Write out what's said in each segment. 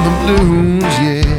the blues, yeah.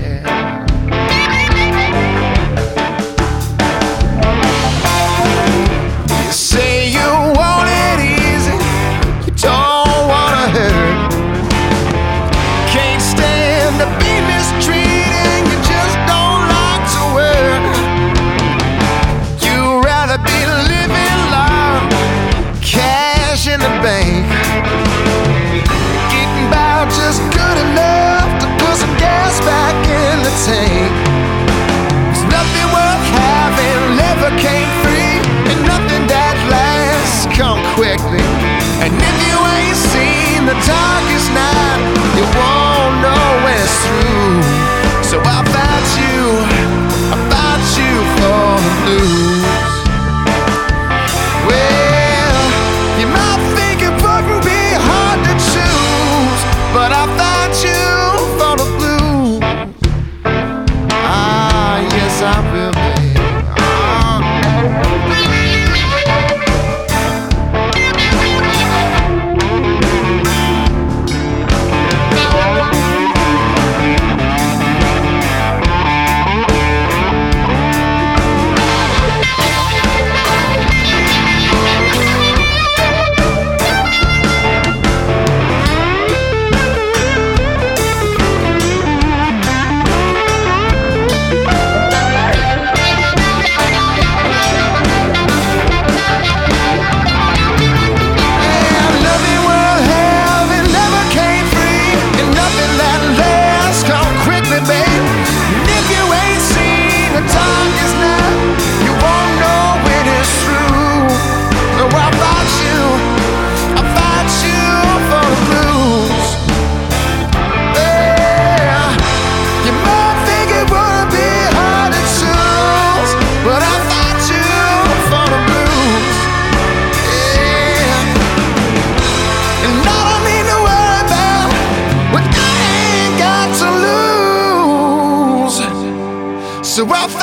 You say you want it easy, you don't wanna hurt. Can't stand to be mistreated, you just don't like to work. You'd rather be living large, cash in the bank, getting by just good enough to put some gas back in the tank. There's nothing worth having ever came free, and nothing that lasts come quickly. And if you ain't seen the darkest night, you won't know when it's through. So I fight you for the blues. Well, you might think it wouldn't be hard to choose, but I fight you for the blues. Ah, yes I will, babe. So I